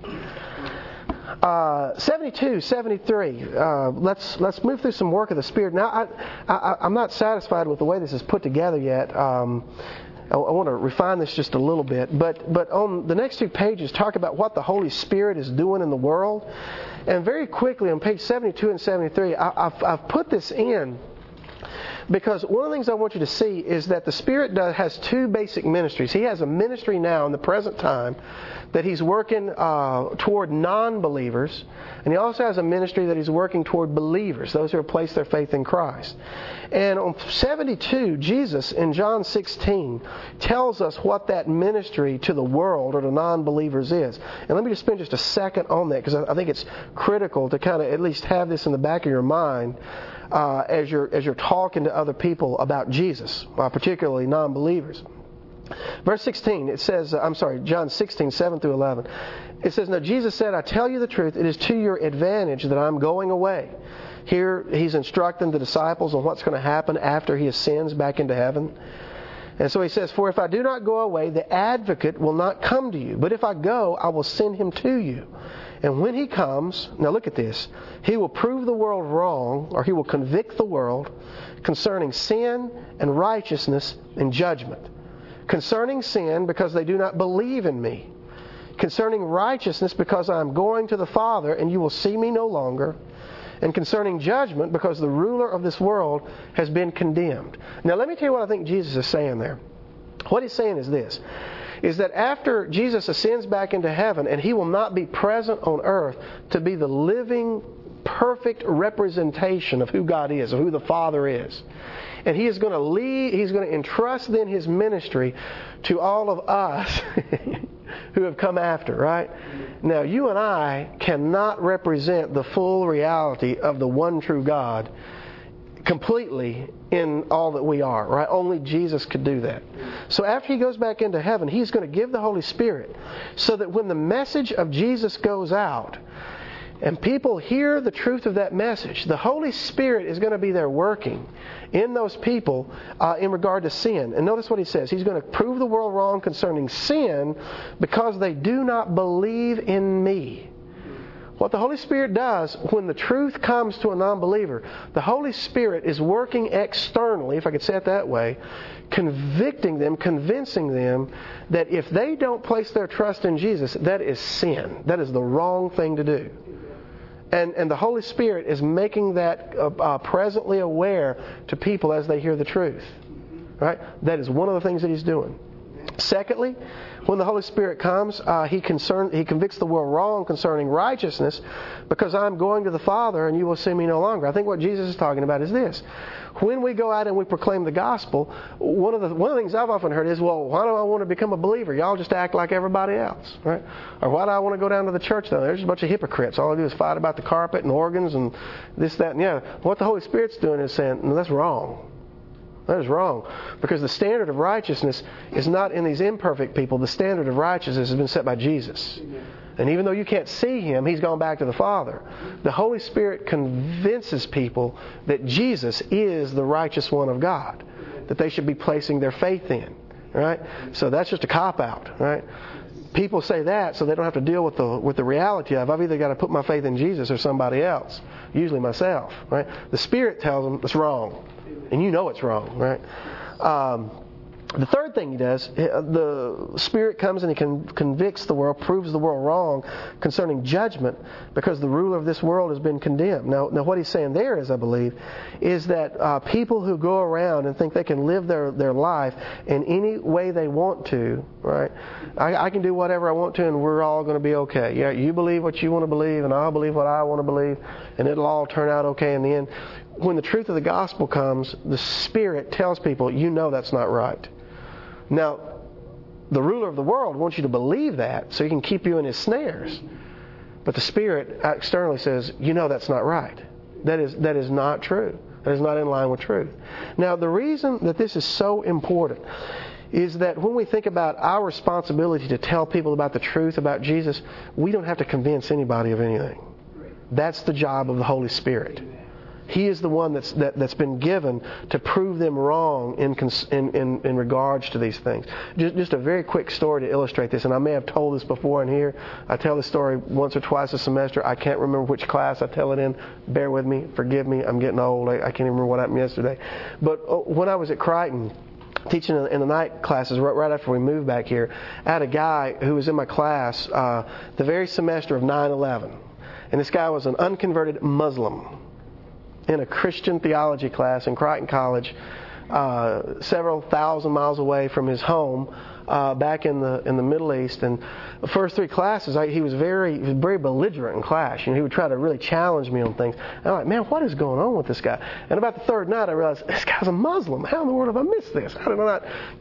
S1: 72, 73. Let's move through some work of the Spirit. Now, I'm not satisfied with the way this is put together yet. I want to refine this just a little bit. But on the next two pages, talk about what the Holy Spirit is doing in the world. And very quickly, on page 72 and 73, I've put this in because one of the things I want you to see is that the Spirit has two basic ministries. He has a ministry now in the present time that He's working toward non-believers, and He also has a ministry that He's working toward believers, those who have placed their faith in Christ. And on 72, Jesus in John 16 tells us what that ministry to the world or to non-believers is. And let me just spend just a second on that, because I think it's critical to kind of at least have this in the back of your mind as you're talking to other people about Jesus, particularly non-believers. Verse 16, it says, John 16, 7 through 11. It says, now Jesus said, I tell you the truth, it is to your advantage that I'm going away. Here He's instructing the disciples on what's going to happen after He ascends back into heaven. And so he says, for if I do not go away, the advocate will not come to you. But if I go, I will send him to you. And when he comes, now look at this, he will prove the world wrong, or he will convict the world concerning sin and righteousness and judgment. Concerning sin, because they do not believe in me. Concerning righteousness, because I am going to the Father, and you will see me no longer. And concerning judgment, because the ruler of this world has been condemned. Now let me tell you what I think Jesus is saying there. What he's saying is this, is that after Jesus ascends back into heaven, and he will not be present on earth to be the living, perfect representation of who God is, of who the Father is. And he is going to lead, he's going to entrust then his ministry to all of us who have come after, right? Now, you and I cannot represent the full reality of the one true God completely in all that we are, right? Only Jesus could do that. So after he goes back into heaven, he's going to give the Holy Spirit so that when the message of Jesus goes out and people hear the truth of that message, the Holy Spirit is going to be there working in those people in regard to sin. And notice what he says. He's going to prove the world wrong concerning sin because they do not believe in me. What the Holy Spirit does when the truth comes to a non-believer, the Holy Spirit is working externally, if I could say it that way, convicting them, convincing them that if they don't place their trust in Jesus, that is sin. That is the wrong thing to do. And the Holy Spirit is making that presently aware to people as they hear the truth. Right? That is one of the things that he's doing. Secondly, when the Holy Spirit comes, he convicts the world wrong concerning righteousness because I'm going to the Father and you will see me no longer. I think what Jesus is talking about is this. When we go out and we proclaim the gospel, one of the things I've often heard is, well, why do I want to become a believer? Y'all just act like everybody else, right? Or why do I want to go down to the church now? There's a bunch of hypocrites. All I do is fight about the carpet and organs and this, that, and the other. What the Holy Spirit's doing is saying, no, that's wrong. That is wrong. Because the standard of righteousness is not in these imperfect people. The standard of righteousness has been set by Jesus. And even though you can't see Him, He's gone back to the Father. The Holy Spirit convinces people that Jesus is the righteous one of God, that they should be placing their faith in. Right? So that's just a cop-out. Right? People say that so they don't have to deal with the reality of, I've either got to put my faith in Jesus or somebody else, usually myself. Right? The Spirit tells them it's wrong. And you know it's wrong, right? The third thing he does, the Spirit comes and he convicts the world, proves the world wrong concerning judgment because the ruler of this world has been condemned. Now what he's saying there is, I believe, is that people who go around and think they can live their life in any way they want to, right? I can do whatever I want to and we're all going to be okay. Yeah, you believe what you want to believe and I'll believe what I want to believe and it'll all turn out okay in the end. When the truth of the gospel comes, the Spirit tells people, you know that's not right. Now, the ruler of the world wants you to believe that so he can keep you in his snares. But the Spirit externally says, you know that's not right. That is not true. That is not in line with truth. Now, the reason that this is so important is that when we think about our responsibility to tell people about the truth about Jesus, we don't have to convince anybody of anything. That's the job of the Holy Spirit. He is the one that's been given to prove them wrong in regards to these things. Just a very quick story to illustrate this, and I may have told this before in here. I tell this story once or twice a semester. I can't remember which class I tell it in. Bear with me. Forgive me. I'm getting old. I can't even remember what happened yesterday. But when I was at Crichton, teaching in the night classes right after we moved back here, I had a guy who was in my class the very semester of 9/11. And this guy was an unconverted Muslim in a Christian theology class in Crichton College, several thousand miles away from his home, back in the Middle East. And the first three classes, he was very belligerent in class. You know, he would try to really challenge me on things. And I'm like, man, what is going on with this guy? And about the third night, I realized this guy's a Muslim. How in the world have I missed this? How did I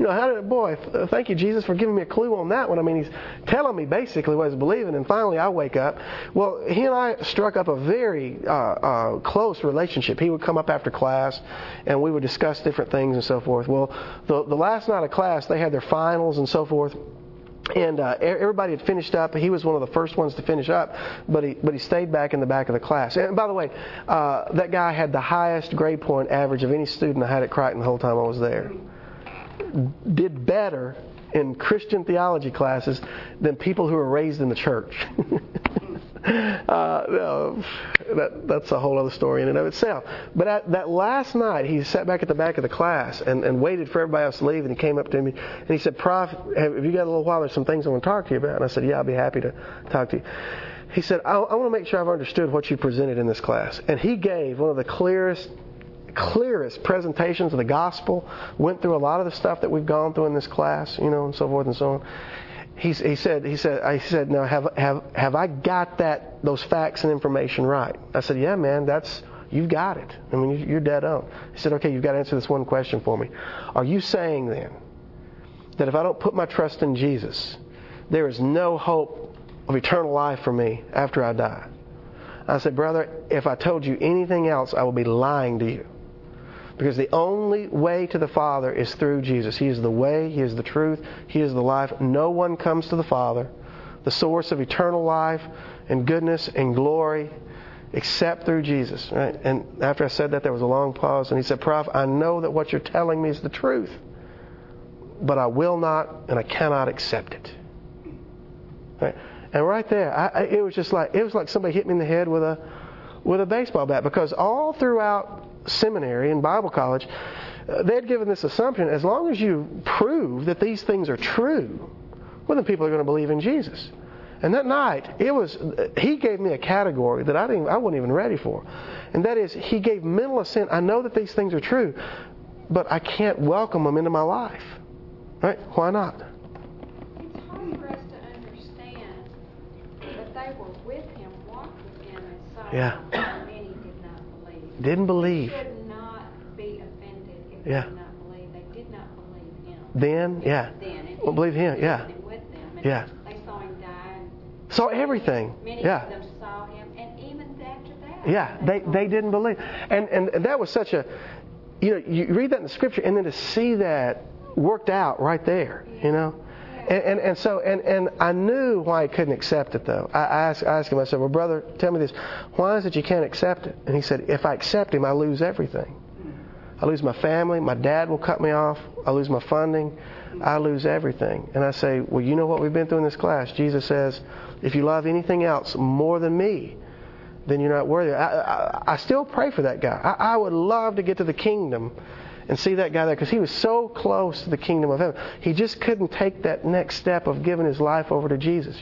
S1: not? Thank you, Jesus, for giving me a clue on that one. I mean, he's telling me basically what he's believing. And finally, I wake up. Well, he and I struck up a very close relationship. He would come up after class, and we would discuss different things and so forth. Well, the last night of class, they had their finals and so forth. And everybody had finished up. He was one of the first ones to finish up, but he stayed back in the back of the class. And by the way, that guy had the highest grade point average of any student I had at Crichton the whole time I was there. did better in Christian theology classes than people who were raised in the church. That's a whole other story in and of itself. But that last night, he sat back at the back of the class and waited for everybody else to leave, and he came up to me and he said, "Prof, have you got a little while? There's some things I want to talk to you about." And I said, "Yeah, I'll be happy to talk to you." He said, I want to make sure I've understood what you presented in this class." And he gave one of the clearest presentations of the gospel, went through a lot of the stuff that we've gone through in this class, and so forth and so on. He said, "Now have I got those facts and information right?" I said, "Yeah, man, you've got it. I mean, you're dead on." He said, "Okay, you've got to answer this one question for me. Are you saying then that if I don't put my trust in Jesus, there is no hope of eternal life for me after I die?" I said, "Brother, if I told you anything else, I would be lying to you. Because the only way to the Father is through Jesus. He is the way, He is the truth, He is the life. No one comes to the Father, the source of eternal life and goodness and glory, except through Jesus." Right? And after I said that, there was a long pause, and he said, "Prof, I know that what you're telling me is the truth, but I will not and I cannot accept it." Right? And right there, it was like somebody hit me in the head with a baseball bat, because all throughout seminary and Bible college, they'd given this assumption: as long as you prove that these things are true, well, then people are going to believe in Jesus. And that night, he gave me a category that I wasn't even ready for, and that is, he gave mental assent. I know that these things are true, but I can't welcome them into my life. Right? Why not?
S3: It's hard for us to understand that they were with him, walked with him, and saw
S1: Yeah.
S3: how many did not believe.
S1: Didn't believe.
S3: They should not be offended if they
S1: Yeah.
S3: did not believe. They did not believe him.
S1: Then, yeah.
S3: And
S1: Well, believe him, yeah.
S3: With them, and
S1: Yeah.
S3: they saw him die. And
S1: Saw everything.
S3: many
S1: Yeah.
S3: of them saw him, and even after that.
S1: Yeah, they didn't believe. And that was such a, you read that in the Scripture, and then to see that worked out right there, And so I knew why he couldn't accept it, though. I asked him, I said, "Well, brother, tell me this. Why is it you can't accept it?" And he said, "If I accept him, I lose everything. I lose my family. My dad will cut me off. I lose my funding. I lose everything." And I say, "Well, you know what we've been through in this class? Jesus says, if you love anything else more than me, then you're not worthy." I still pray for that guy. I would love to get to the kingdom and see that guy there, because he was so close to the kingdom of heaven. He just couldn't take that next step of giving his life over to Jesus,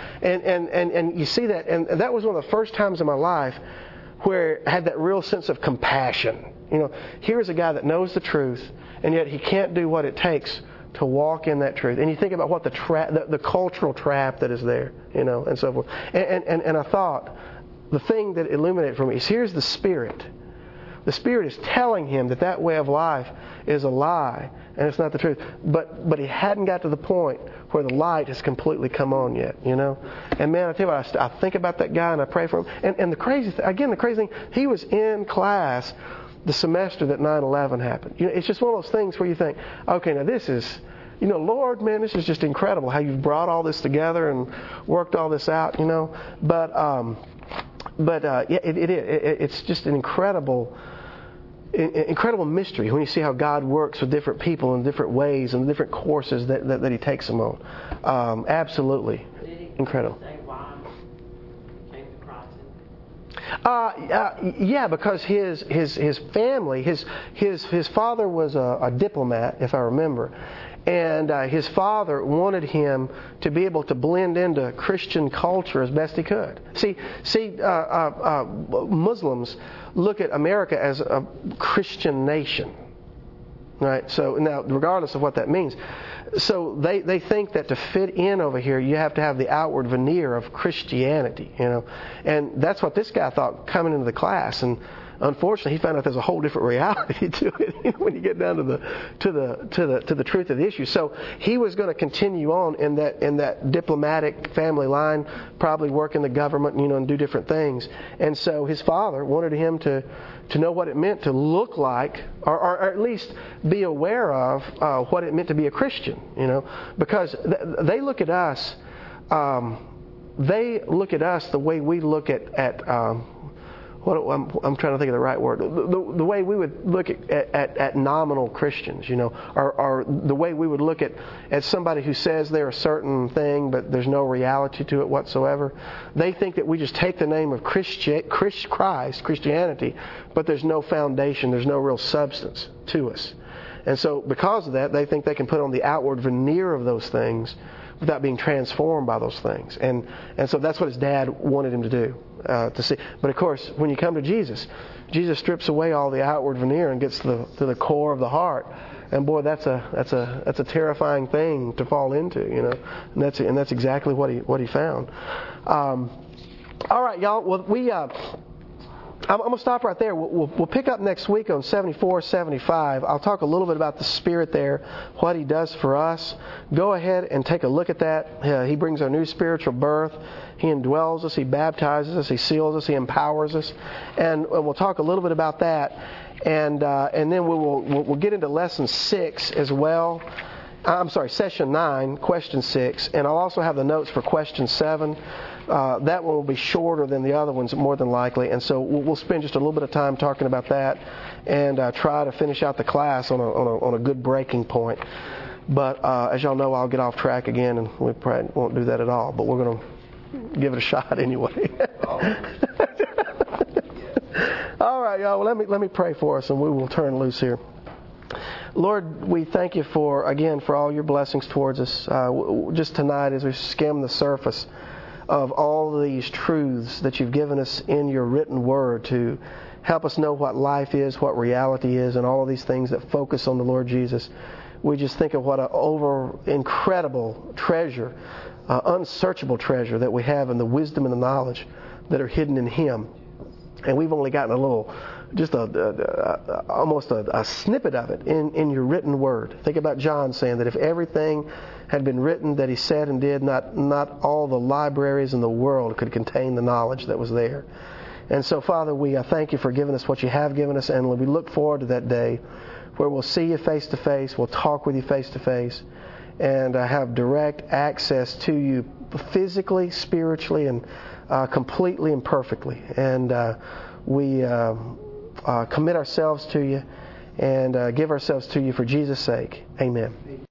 S1: And you see that, and that was one of the first times in my life where I had that real sense of compassion. Here's a guy that knows the truth, and yet he can't do what it takes to walk in that truth. And you think about what the cultural trap that is there, and so forth. And I thought, the thing that illuminated for me is, here's the Spirit. The Spirit is telling him that way of life is a lie and it's not the truth. But he hadn't got to the point where the light has completely come on yet, And man, I tell you what, I think about that guy and I pray for him. And the crazy thing, he was in class the semester that 9/11 happened. It's just one of those things where you think, okay, now this is, Lord, man, this is just incredible how you've brought all this together and worked all this out, But it's just an incredible mystery when you see how God works with different people in different ways and different courses that He takes them on. Absolutely incredible.
S4: Say why he came to Christ?
S1: Yeah, because his family, his father was a diplomat, if I remember. And his father wanted him to be able to blend into Christian culture as best he could. See, Muslims look at America as a Christian nation, right? So now, regardless of what that means, so they think that to fit in over here, you have to have the outward veneer of Christianity, And that's what this guy thought coming into the class, and unfortunately, he found out there's a whole different reality to it when you get down to the truth of the issue. So he was going to continue on in that diplomatic family line, probably work in the government, and do different things. And so his father wanted him to know what it meant to look like, or at least be aware of what it meant to be a Christian. Because they look at us. They look at us the way we look at I'm trying to think of the right word. The way we would look at nominal Christians, or the way we would look at somebody who says they're a certain thing, but there's no reality to it whatsoever. They think that we just take the name of Christianity, but there's no foundation, there's no real substance to us. And so because of that, they think they can put on the outward veneer of those things without being transformed by those things. And so that's what his dad wanted him to do, to see. But of course, when you come to Jesus, Jesus strips away all the outward veneer and gets to the core of the heart. And boy, that's a terrifying thing to fall into, And that's exactly what he found. All right, y'all. Well, I'm going to stop right there. We'll pick up next week on 74, 75. I'll talk a little bit about the Spirit there, what He does for us. Go ahead and take a look at that. He brings our new spiritual birth. He indwells us. He baptizes us. He seals us. He empowers us. And we'll talk a little bit about that. And then we'll get into lesson 6 as well. Session 9, question 6. And I'll also have the notes for question 7. That one will be shorter than the other ones, more than likely. And so we'll spend just a little bit of time talking about that and try to finish out the class on a good breaking point. But as y'all know, I'll get off track again, and we probably won't do that at all. But we're going to give it a shot anyway. All right, y'all. Well, let me pray for us, and we will turn loose here. Lord, we thank you for all your blessings towards us. Just tonight, as we skim the surface of all these truths that you've given us in your written word to help us know what life is, what reality is, and all of these things that focus on the Lord Jesus. We just think of what an incredible treasure, unsearchable treasure that we have in the wisdom and the knowledge that are hidden in Him. And we've only gotten almost a snippet of it in your written word. Think about John saying that if everything had been written that he said and did, not all the libraries in the world could contain the knowledge that was there. And so, Father, we thank you for giving us what you have given us, and we look forward to that day where we'll see you face to face, we'll talk with you face to face, and have direct access to you physically, spiritually, and completely and perfectly. And we commit ourselves to you and give ourselves to you for Jesus' sake. Amen.